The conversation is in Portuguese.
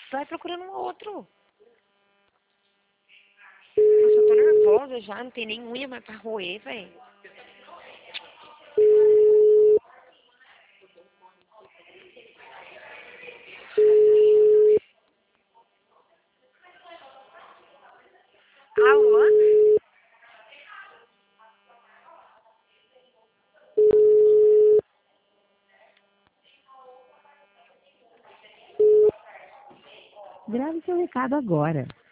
Vai procurando um outro. Nossa, eu tô nervosa já, não tem nem unha mais pra roer, velho. Alô? Grave seu recado agora.